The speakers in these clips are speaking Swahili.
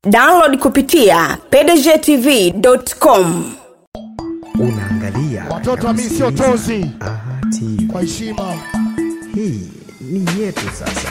Download kupitia pdgtv.com. Unaangalia watoto wa Misio Tozi. TV. Kwa heshima. Hii ni yetu sasa.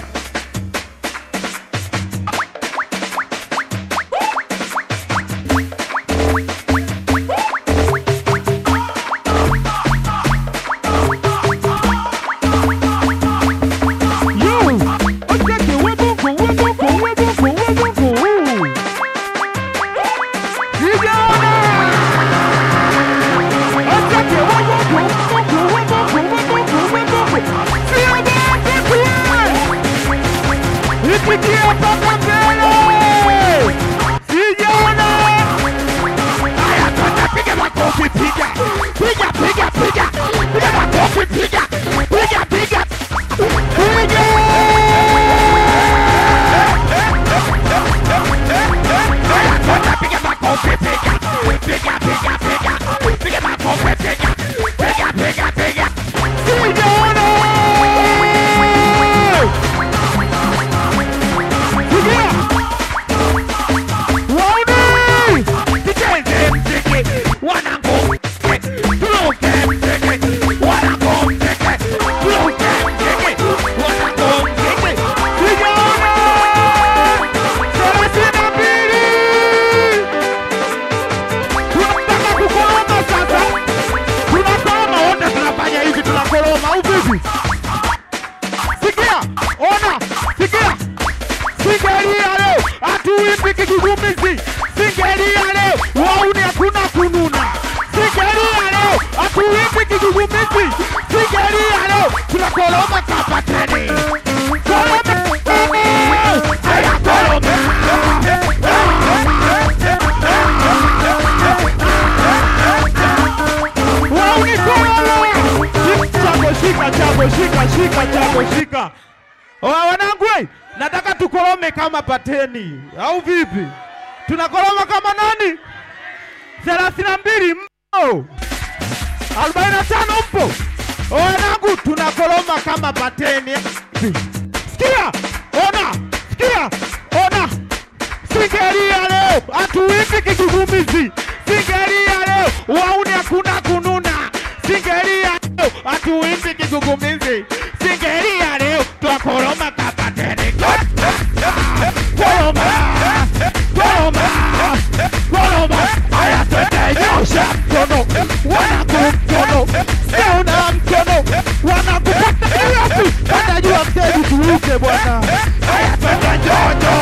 Shika. Wanangu, nataka tukolome kama pateni. Au vipi? Tunakoloma kama nani? 32 mpo. 45 mpo. Wanangu, tunakoloma kama pateni. Sikia! Ona! Singeria leo, hatuipi kigugumizi. Singeria leo, wauni hakuna kununa. Singeria leo, hatuipi kigugumizi. Singeria leo, tunakoloma kama pateni. Koloma! Aya twende nyosha mkono. Wanakumkono. Seuna mkono. Wanakupata yapi. Hata jua mteji tuuke bwana. Aya twende jo.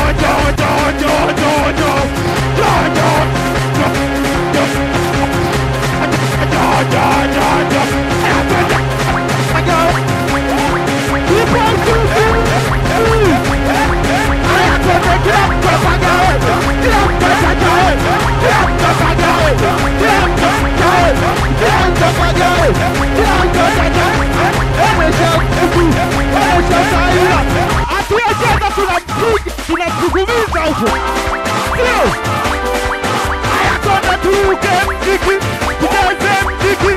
Tunakugumiza huko. Sio. Aya kona tuuke mziki. Tujaze mziki.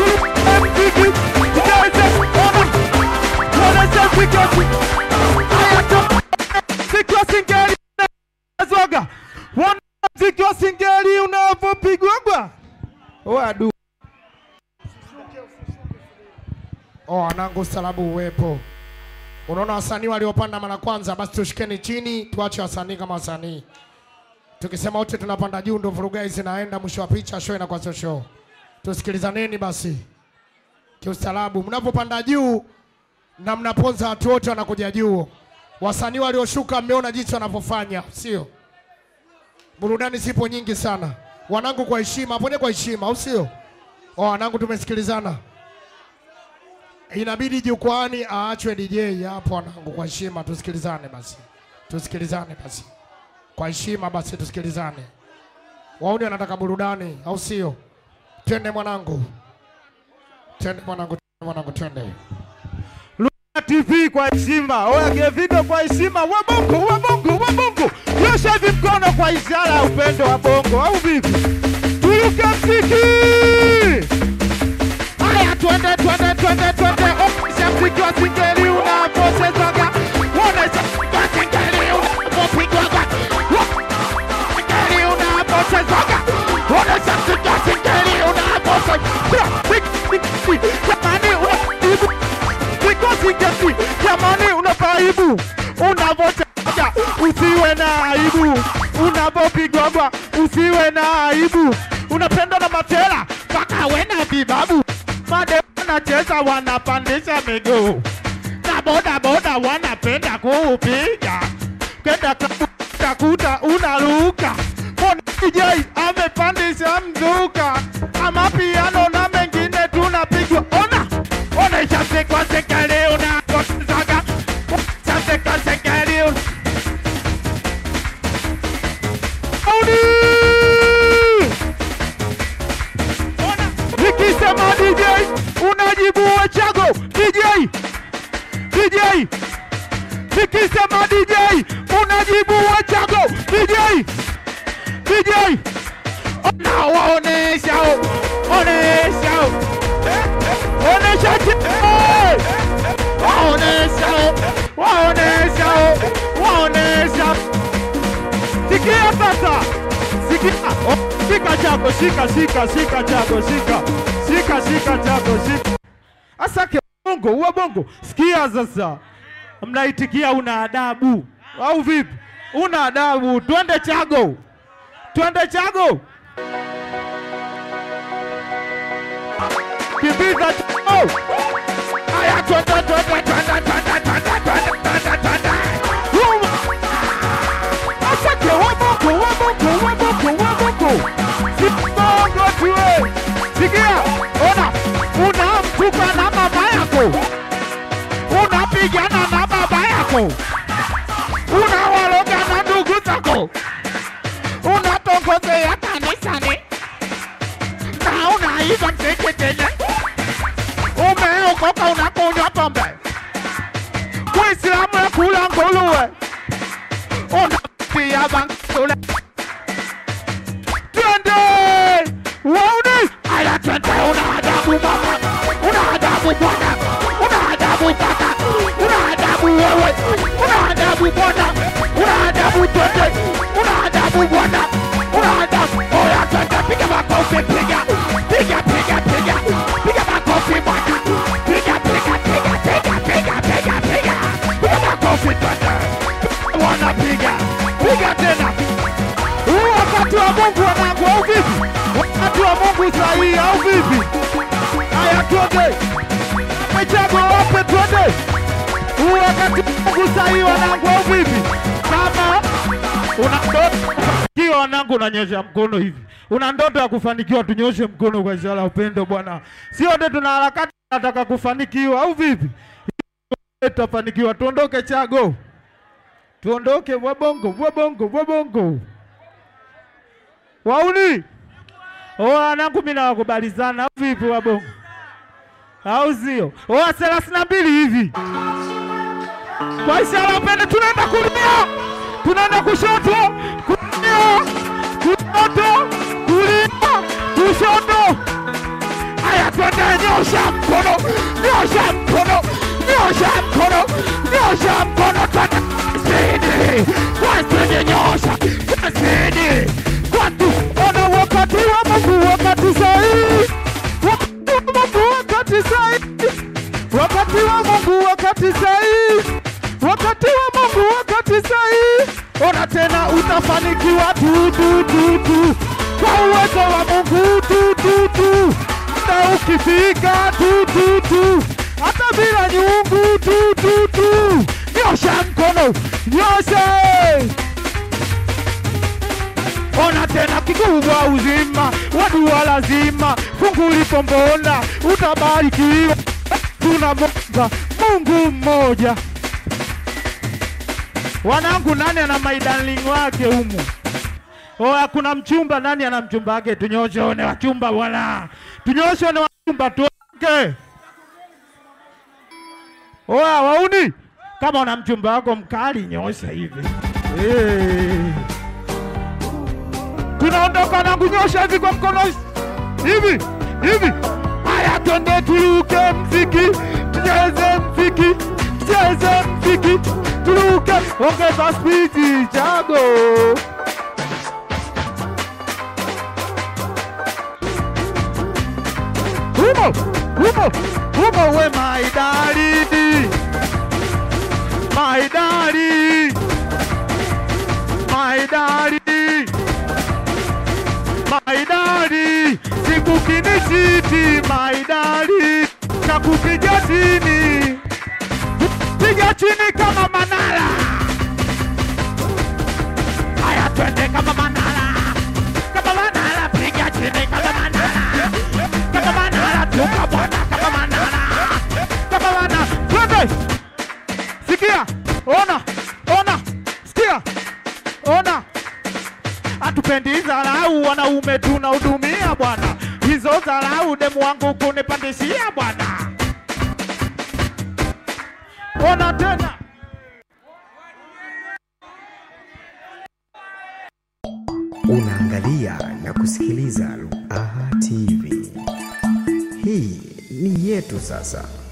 Tujaze mziki. Aya kona mziki wa singeli unazoga. Wana mziki wa singeli unavopigwa. Wadu. Wanangu salabu uwepo. Unaona wasanii waliopanda mara kwanza, basi tushikeni chini, tuache wasanii kama wasanii. Tukisema wote tunapanda juu ndo vuruga hizi naenda, mwisho wa picha show inakuwa sio show. Tusikilizaneni basi. Kiustarabu, mnapopanda juu na mnaponza watu wote wanakuja juu. Wasanii walioshuka mmeona jinsi wanavyofanya, sio? Burudani sipo nyingi sana. Wanangu kwa heshima, hapo kwa heshima, au sio? Wanangu tumesikilizana. Inabidi jukwani aachwe DJ hapo wanangu kwa heshima, tusikilizane basi. Kwa heshima basi tusikilizane. Wauni wanataka burudani, au sio? Twende mwanangu. Twende. Luna TV kwa heshima. Oya video kwa heshima. Wabongo. Nyosha hivi mkono kwa ishara ya upendo wa bongo, au vipi? Turuke mziki. Aya twende. Mziki wa singeli unapochezaga. Wonesha singeli unapopigwaga. aibu. Unavocheza usiwe na aibu. Unavopigwa usiwe na aibu. Unapenda na matela mpaka wena bibabu. Made wanacheza wanapandisha miguu. Na boda boda wanapenda kuupiga. Kenda kuta unaruka. Mbona DJ amepandisha mzuka. Ama piano na mengine tunapigwa. Ona ishasekwa seka leo na kozaga. Ishasekwa seka leo. Nikisema DJ unajibu Chago. DJ nikisema DJ unajibu Chago. DJ ona waonesha onesha sikia sasa sikia shika Chago shika Chago asake bongo sikia sasa mnaitikia una adabu au vipi? Una adabu. Twende Chago. Kibiza Chago. Aya twende. Asake wabongo. Sibongo tuwe. Sikia, ona, unamtuka na mama yako. Unapigana na baba yako. Unawaloga na ndugu zako. Unatongozea kanisani. Na unaiba mseketele. Umeokoka unakunywa pombe. Muislamu ya kula nguruwe. Unapia bankule. Twende! Wauni! Aya twende una adabu mama. Una adabu bwana. Una adabu kaka. Una adabu wewe. Una adabu bwana. Una adabu twende. Una adabu bwana. Una adabu. Oya twende piga makofi piga. Piga makofi bwana. Piga. Piga makofi twende. Wanapiga. Piga tena. Wakati wa Mungu wanangu au vipi? Wakati wa Mungu sahihi au vipi? Aya twende. Chago wape twende. Wakati wa Mungu sahihi wanangu au vipi? Kama una ndoto kufanikiwa wanangu unanyosha mkono hivi. Una ndoto ya kufanikiwa tunyoshe mkono kwa ishara upendo bwana. Sio ndio tuna harakati nataka kufanikiwa au vipi? Tutafanikiwa tuondoke Chago. Tuondoke wabongo. Wauni. Wanangu mimi nawakubalizana au vipi wabongo? Au sio? 32 hivi. Kwa ishara upendo tunaenda kulia. Tunaenda kushoto. Kulia. Kushoto. Aya twende nyosha mkono. Twende. Sidi. Kwa twende nyosha. Sidi. Kwa tu. Ona wakati wa Mungu wakati sahihi. Wakati wa Mungu wakati sahihi. Ona tena utafanikiwa tu. Kwa uwezo wa Mungu tu. Na ukifika tu. Hata bila nyungu tu. Nyosha mkono. Ona tena kikubwa uzima. Wadua lazima. Fungu lipo mbona. Utabarikiwa. Tunamwomba Mungu mmoja. Wanangu nani ana my darling wake humu? Kuna mchumba nani ana mchumba wake? Tunyoshe one wachumba bwana. Tunyoshe one wachumba tuoke. Wauni. Kama una mchumba wako mkali nyosha hivi. Tunaondoka na kunyosha hivi kwa mkono hivi. Aya twende turuke mziki. Tucheze mziki. Turuke. Ongeza speed Chago. Humo we my darling. my daddy, my daddy, my daddy, siku kinishiti, my daddy, nakupiga chini, piga chini kama Manara. Haya twende kama Manara, kama Manara, piga chini kama Manara, kama Manara, tukabona kama Manara, kama Manara, twende. Sikia, ona, sikia, ona. Hatupendi dharau, wanaume tunahudumia bwana. Hizo dharau demu wangu kunipandishia bwana. Ona tena. Unaangalia na kusikiliza Aha TV. Hii ni yetu sasa.